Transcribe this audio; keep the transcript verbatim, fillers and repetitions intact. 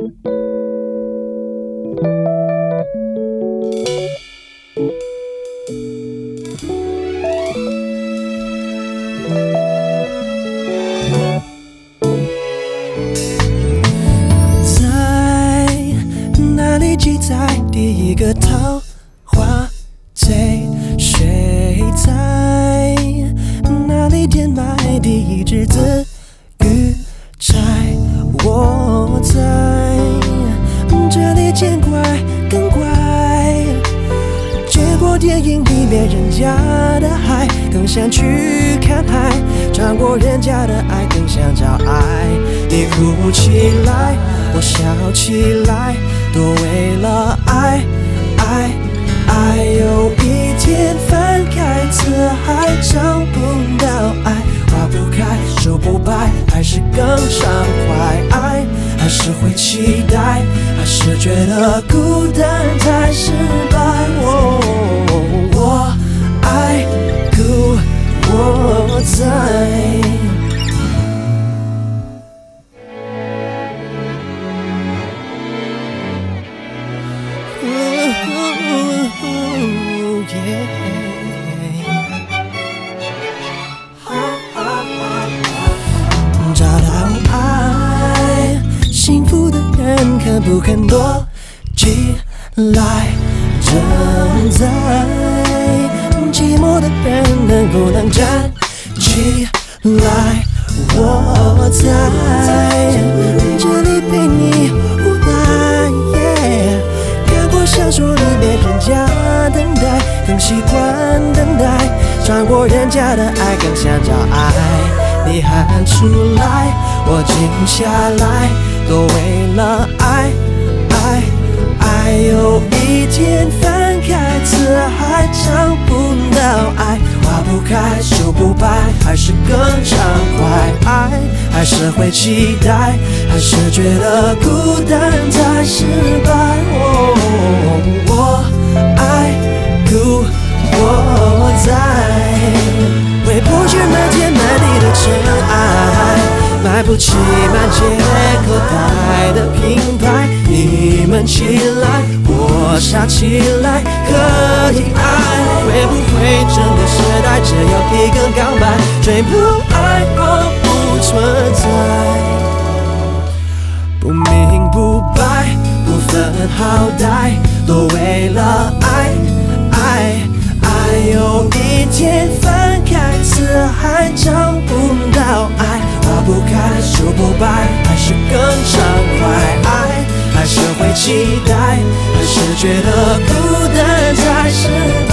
记载第一个桃花醉，谁在哪里填埋第一只紫玉钗？我在这里见怪更怪，见过电影里面人家的海，更想去看海，穿过人家的爱，更想找爱。你哭起来，我笑起来，都为了爱，爱，爱。有一天翻开词海，找不到爱，花不开，树不白，还是更畅快。爱还是会期待，还是觉得孤单太失败。哦，我爱故我在。找到爱，幸福的人肯不肯躲起来？正在寂寞的人能不能站起来？我在这里陪你无奈。Yeah， 看过小说里面人家等待，更习惯等待，穿过人家的爱，更想找爱。你喊出来，我静下来，都为了爱，爱，爱。有一天翻开词海，找不到爱，花不开，树不白，还是更畅快。爱还是会期待，还是觉得孤单太失败。哦，我爱故我在。回不去满天满地的尘埃，买不起满街口袋的品牌。你们起来，我傻起来，可以爱。会不会整个时代只有一个告白，最不爱我不存在，不明不白，不分好歹，都为了爱，爱，爱。有一天翻开词海，找不到爱，花不开，树不白，还是更畅快。爱还是会期待，还是觉得孤单才是